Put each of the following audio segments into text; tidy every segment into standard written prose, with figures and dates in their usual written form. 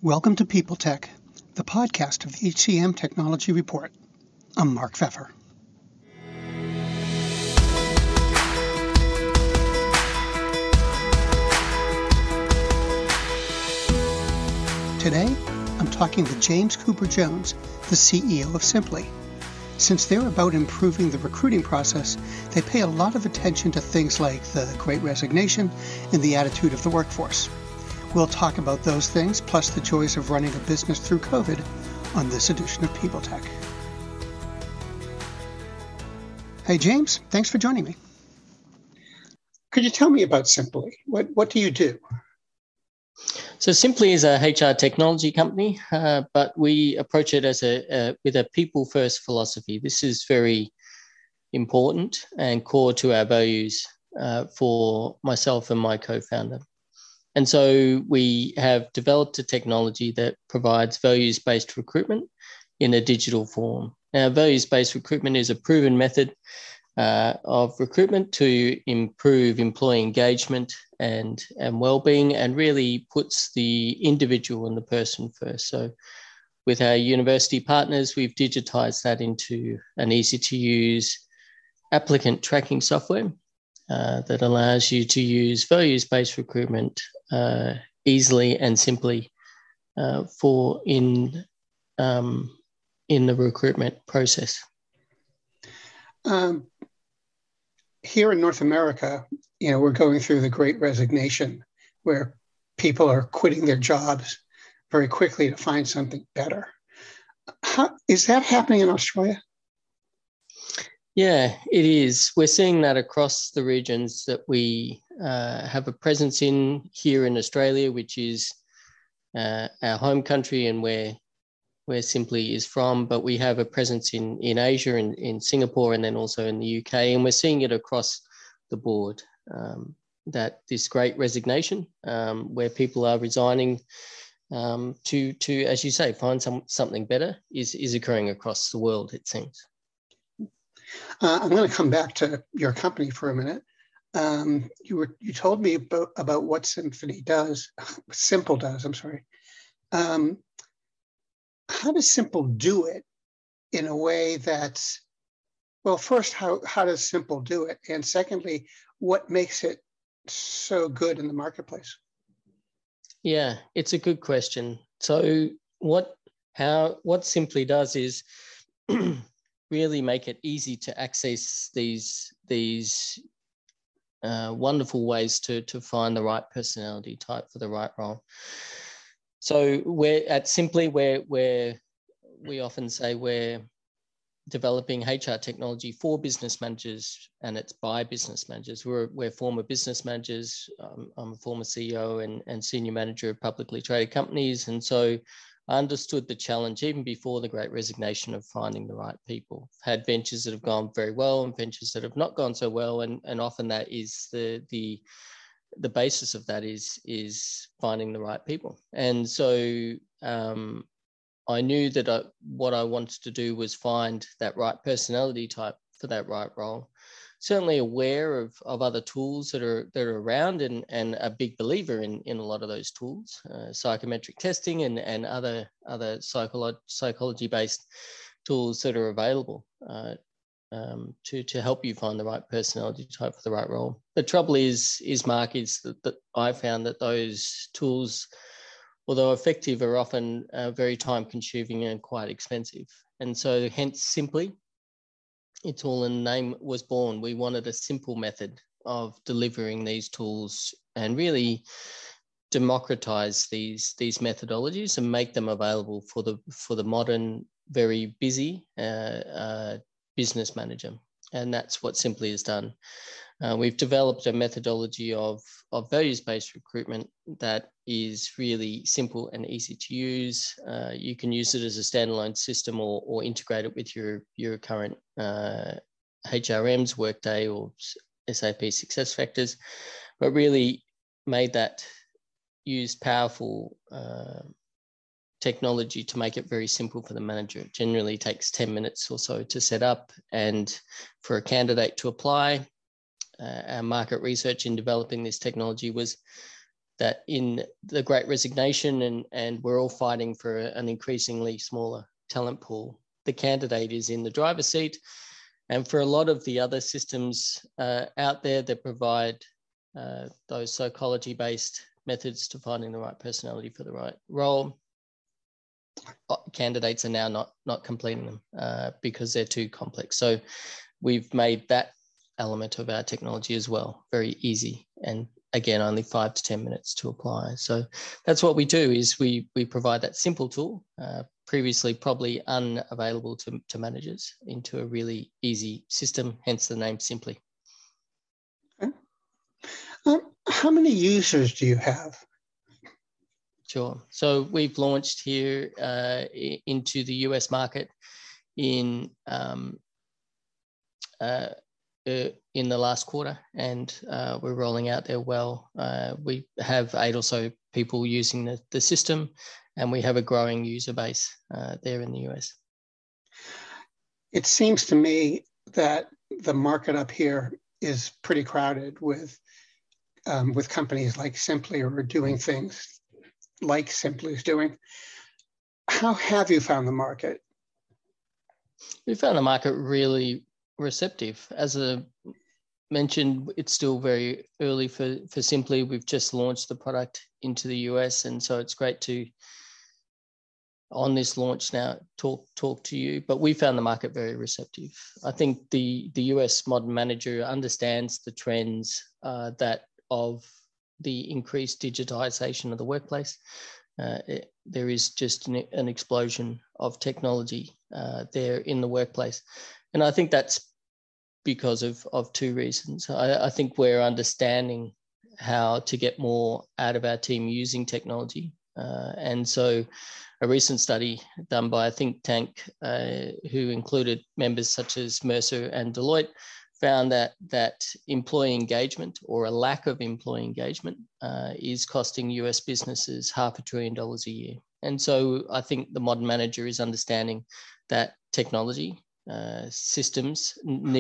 Welcome to People Tech, the podcast of the HCM Technology Report. I'm Mark Pfeffer. Today, I'm talking with James Cooper Jones, the CEO of Simply. Since they're about improving the recruiting process, they pay a lot of attention to things like the Great Resignation and the attitude of the workforce. We'll talk about those things, plus the joys of running a business through COVID on this edition of People Tech. Hey, James, thanks for joining me. Could you tell me about Simply? What do you do? So Simply is a HR technology company, but we approach it as with a people-first philosophy. This is very important and core to our values for myself and my co-founder. And so we have developed a technology that provides values-based recruitment in a digital form. Now, values-based recruitment is a proven method of recruitment to improve employee engagement and well-being, and really puts the individual and the person first. So with our university partners, we've digitized that into an easy-to-use applicant tracking software that allows you to use values-based recruitment easily and simply in the recruitment process. Here in North America, we're going through the Great Resignation, where people are quitting their jobs very quickly to find something better. Is that happening in Australia? Yeah, it is. We're seeing that across the regions that we have a presence in here in Australia, which is our home country and where Simply is from, but we have a presence in Asia, in Singapore, and then also in the UK, and we're seeing it across the board, that this Great Resignation, where people are resigning to, as you say, find something better, is occurring across the world, it seems. I'm going to come back to your company for a minute. You told me about what Simple does. I'm sorry. How does Simple do it in a way that's, well, first, how does Simple do it? And secondly, what makes it so good in the marketplace? Yeah, it's a good question. So what Simply does is really make it easy to access these wonderful ways to find the right personality type for the right role. So we're at Simply, where we often say we're developing HR technology for business managers, and it's by business managers. We're former business managers. I'm a former CEO and senior manager of publicly traded companies, and so I understood the challenge even before the Great Resignation of finding the right people. Had ventures that have gone very well and ventures that have not gone so well, and often that is the basis of that is finding the right people. And so I knew that what I wanted to do was find that right personality type for that right role. Certainly aware of other tools that are around, and a big believer in a lot of those tools, psychometric testing and other psychology-based tools that are available to help you find the right personality type for the right role. The trouble is Mark, is that I found that those tools, although effective, are often very time-consuming and quite expensive. And so hence Simply, it's all in the name, was born. We wanted a simple method of delivering these tools and really democratize these methodologies and make them available for the modern, very busy business manager. And that's what Simply has done. We've developed a methodology of values-based recruitment that is really simple and easy to use. You can use it as a standalone system or integrate it with your current HRMs, Workday or SAP SuccessFactors, but really made that use powerful technology to make it very simple for the manager. It generally takes 10 minutes or so to set up, and for a candidate to apply. Our market research in developing this technology was that in the Great Resignation, and we're all fighting for an increasingly smaller talent pool, the candidate is in the driver's seat. And for a lot of the other systems out there that provide those psychology-based methods to finding the right personality for the right role, candidates are now not completing them because they're too complex. So we've made that element of our technology as well very easy, and again, only 5 to 10 minutes to apply. So that's what we do, is we provide that simple tool, previously probably unavailable to managers, into a really easy system, hence the name Simply. Okay. How many users do you have? Sure. So we've launched here into the US market in the last quarter, and we're rolling out there well. We have 8 or so people using the system, and we have a growing user base there in the US. It seems to me that the market up here is pretty crowded with companies like Simply, or doing things like Simply is doing. How have you found the market? We found the market really receptive. As I mentioned, it's still very early for Simply. We've just launched the product into the US, and so it's great to, on this launch now, talk to you. But we found the market very receptive. I think the US modern manager understands the trends that of the increased digitization of the workplace. There is just an explosion of technology there in the workplace. And I think that's because of 2 reasons. I think we're understanding how to get more out of our team using technology. And so a recent study done by a think tank who included members such as Mercer and Deloitte found that employee engagement, or a lack of employee engagement, is costing US businesses $500 billion a year. And so I think the modern manager is understanding that technology systems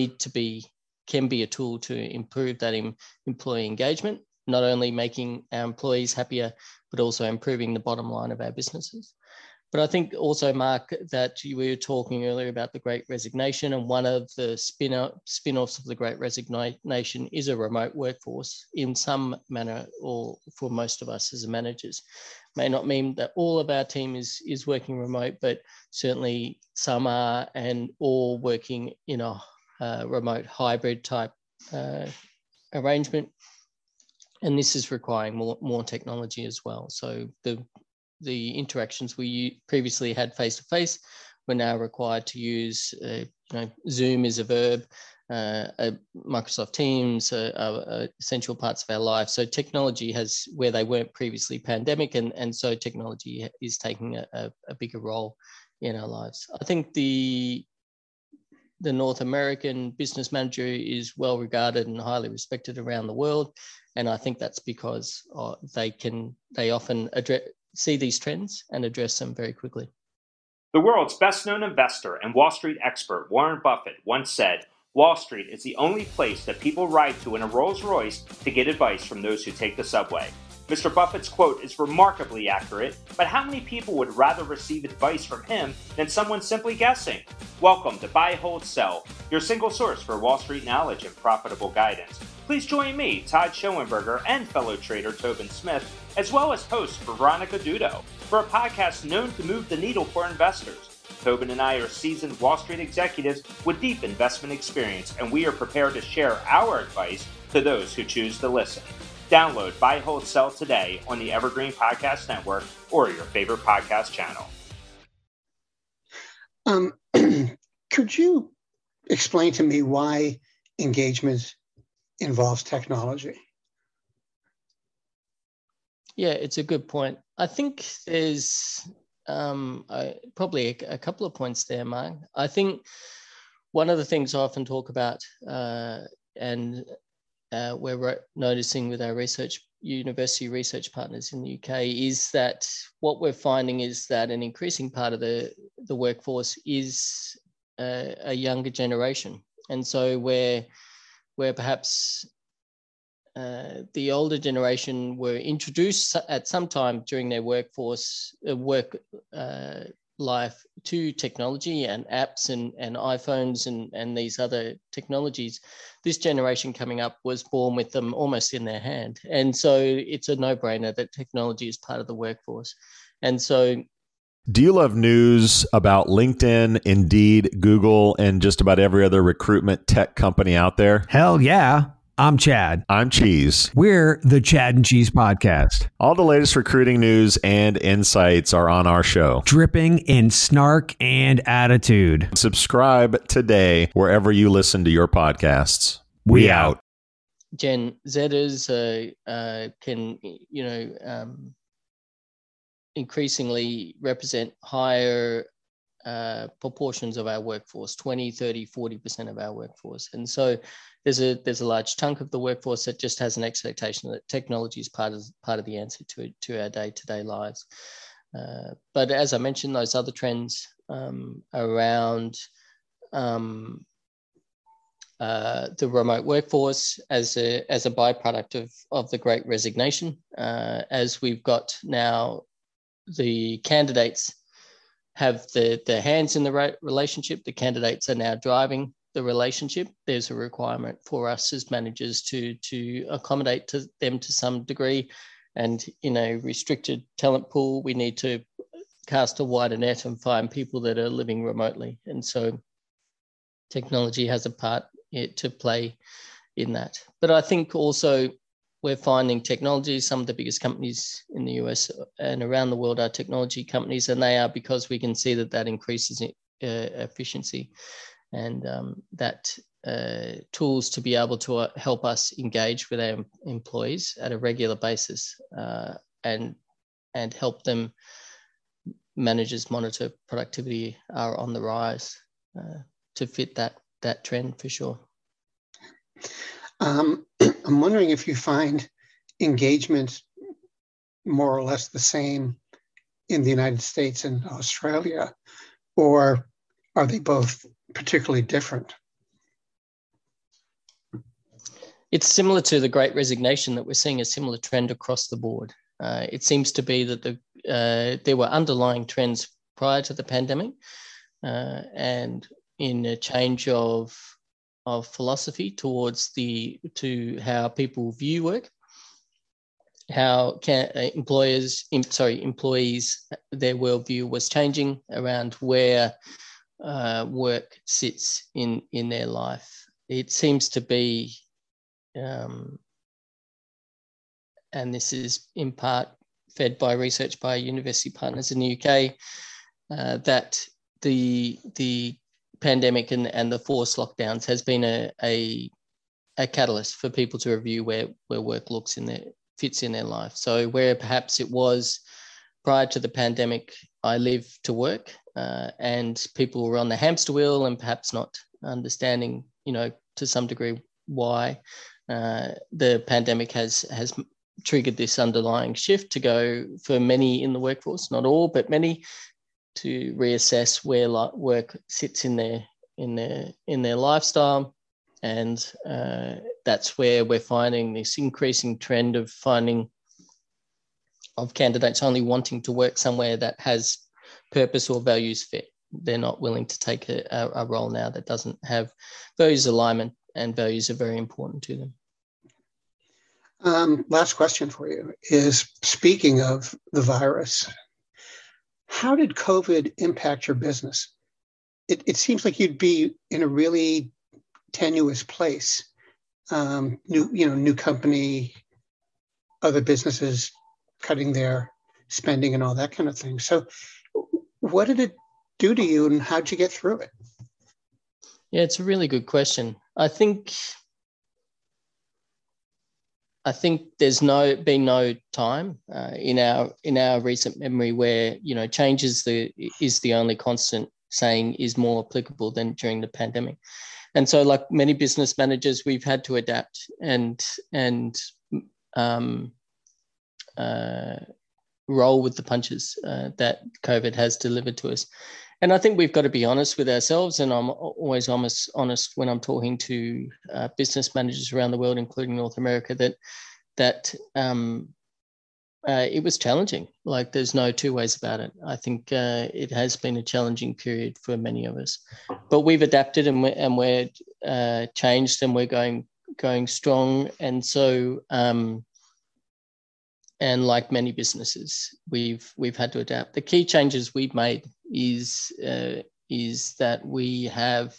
can be a tool to improve that employee engagement, not only making our employees happier, but also improving the bottom line of our businesses. But I think also, Mark, that we were talking earlier about the Great Resignation, and one of the spin-offs of the Great Resignation is a remote workforce in some manner, or for most of us as managers. May not mean that all of our team is working remote, but certainly some are, and all working in a remote hybrid type arrangement. And this is requiring more technology as well. So the interactions we previously had face-to-face, we're now required to use, Zoom is a verb, Microsoft Teams are essential parts of our life. So technology has, where they weren't previously, pandemic, and so technology is taking a bigger role in our lives. I think the North American business manager is well regarded and highly respected around the world. And I think that's because they often see these trends and address them very quickly. The world's best-known investor and Wall Street expert Warren Buffett once said, "Wall Street is the only place that people ride to in a Rolls-Royce to get advice from those who take the subway." Mr. Buffett's quote is remarkably accurate, but how many people would rather receive advice from him than someone simply guessing? Welcome to Buy, Hold, Sell, your single source for Wall Street knowledge and profitable guidance. Please join me, Todd Schoenberger, and fellow trader Tobin Smith, as well as host Veronica Dudo, for a podcast known to move the needle for investors. Tobin and I are seasoned Wall Street executives with deep investment experience, and we are prepared to share our advice to those who choose to listen. Download Buy, Hold, Sell today on the Evergreen Podcast Network or your favorite podcast channel. Could you explain to me why engagement involves technology? Yeah, it's a good point. I think there's probably a couple of points there, Mark. I think one of the things I often talk about, and we're noticing with our university research partners in the UK, is that what we're finding is that an increasing part of the workforce is a younger generation. And so where perhaps the older generation were introduced at some time during their work life to technology and apps and iPhones and these other technologies. This generation coming up was born with them almost in their hand. And so it's a no-brainer that technology is part of the workforce. And so, do you love news about LinkedIn, Indeed, Google, and just about every other recruitment tech company out there? Hell yeah. I'm Chad. I'm Cheese. We're the Chad and Cheese Podcast. All the latest recruiting news and insights are on our show, dripping in snark and attitude. Subscribe today wherever you listen to your podcasts. We out. Gen Zers can, increasingly represent higher proportions of our workforce, 20, 30, 40% of our workforce. And so there's a large chunk of the workforce that just has an expectation that technology is part of the answer to our day-to-day lives. But as I mentioned, those other trends around the remote workforce as a byproduct of the Great Resignation, as we've got now the candidates have the hands in the relationship. The candidates are now driving the relationship. There's a requirement for us as managers to accommodate to them to some degree. And in a restricted talent pool, we need to cast a wider net and find people that are living remotely. And so technology has a part to play in that. But I think also we're finding technology, some of the biggest companies in the US and around the world are technology companies, and they are because we can see that increases efficiency and that tools to be able to help us engage with our employees at a regular basis and help them managers monitor productivity are on the rise to fit that trend for sure. I'm wondering if you find engagement more or less the same in the United States and Australia, or are they both particularly different? It's similar to the Great Resignation that we're seeing a similar trend across the board. It seems to be that there were underlying trends prior to the pandemic and in a change of philosophy towards to how people view work, how can employees, their worldview was changing around where work sits in their life. It seems to be, and this is in part fed by research by university partners in the UK, that the pandemic and the forced lockdowns has been a catalyst for people to review where work fits in their life. So where perhaps it was prior to the pandemic, I live to work, and people were on the hamster wheel and perhaps not understanding, to some degree why the pandemic has triggered this underlying shift to go for many in the workforce, not all, but many, to reassess where work sits in their lifestyle. And that's where we're finding this increasing trend of candidates only wanting to work somewhere that has purpose or values fit. They're not willing to take a role now that doesn't have values alignment, and values are very important to them. Last question for you is, speaking of the virus, how did COVID impact your business? It seems like you'd be in a really tenuous place. New company, other businesses cutting their spending and all that kind of thing. So what did it do to you, and how'd you get through it? Yeah, it's a really good question. I think there's been no time in our recent memory where change is the only constant, saying is more applicable than during the pandemic. And so, like many business managers, we've had to adapt and roll with the punches that COVID has delivered to us. And I think we've got to be honest with ourselves, and I'm always honest when I'm talking to business managers around the world, including North America, that it was challenging. Like, there's no two ways about it. I think it has been a challenging period for many of us, but we've adapted and we're changed, and we're going strong. And so, and like many businesses, we've had to adapt. The key changes we've made is that we have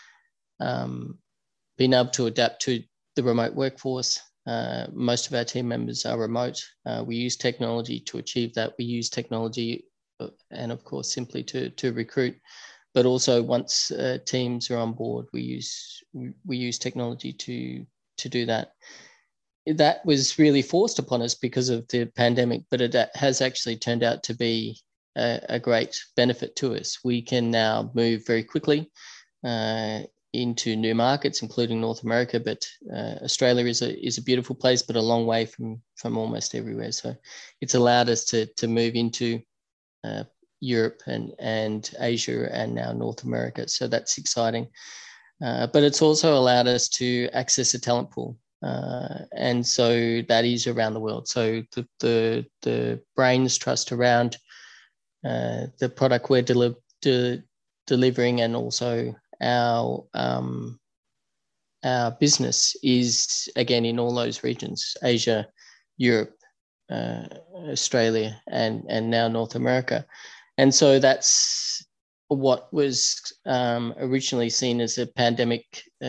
been able to adapt to the remote workforce. Most of our team members are remote. We use technology to achieve that. We use technology, and of course, simply to recruit. But also, once teams are on board, we use technology to do that. That was really forced upon us because of the pandemic, but it has actually turned out to be a great benefit to us. We can now move very quickly into new markets, including North America, but Australia is a beautiful place, but a long way from almost everywhere. So it's allowed us to move into Europe and Asia and now North America. So that's exciting. But it's also allowed us to access a talent pool. And so that is around the world. So the brains trust around the product we're delivering, and also our business is again in all those regions: Asia, Europe, Australia, and now North America. And so that's what was originally seen as a pandemic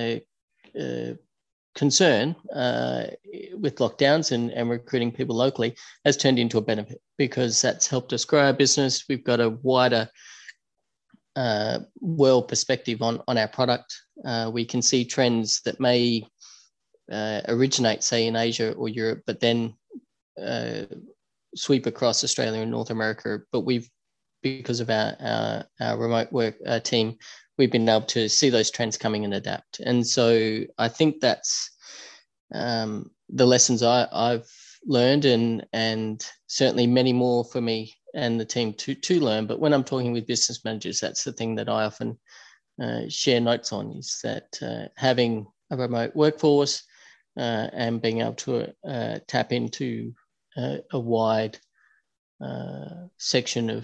concern with lockdowns and recruiting people locally has turned into a benefit, because that's helped us grow our business. We've got a wider world perspective on our product. We can see trends that may originate, say, in Asia or Europe, but then sweep across Australia and North America. But because of our remote work team, we've been able to see those trends coming and adapt. And so I think that's the lessons I've learned, and certainly many more for me and the team to learn. But when I'm talking with business managers, that's the thing that I often share notes on, is that having a remote workforce and being able to tap into a wide section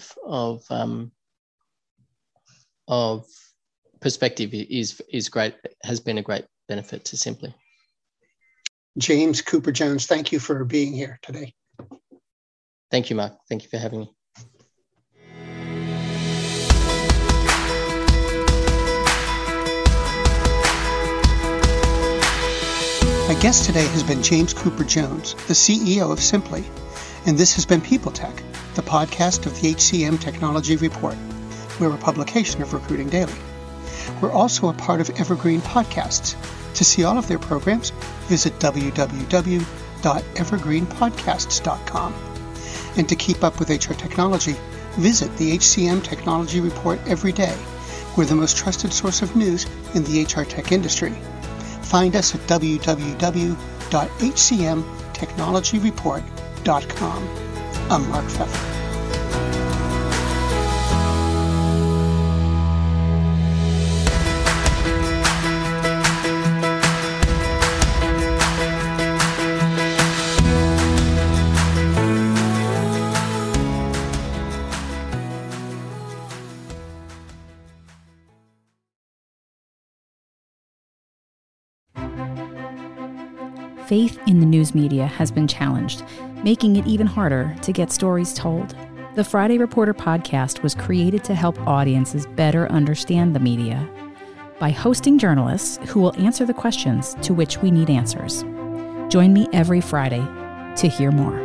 of perspective is great, has been a great benefit to Simply. James Cooper Jones, thank you for being here today. Thank you, Mark. Thank you for having me. My guest today has been James Cooper Jones, the CEO of Simply, and this has been People Tech, the podcast of the HCM Technology Report. We're a publication of Recruiting Daily. We're also a part of Evergreen Podcasts. To see all of their programs, visit www.evergreenpodcasts.com. And to keep up with HR technology, visit the HCM Technology Report every day. We're the most trusted source of news in the HR tech industry. Find us at www.hcmtechnologyreport.com. I'm Mark Pfeffer. Faith in the news media has been challenged, making it even harder to get stories told. The Friday Reporter podcast was created to help audiences better understand the media by hosting journalists who will answer the questions to which we need answers. Join me every Friday to hear more.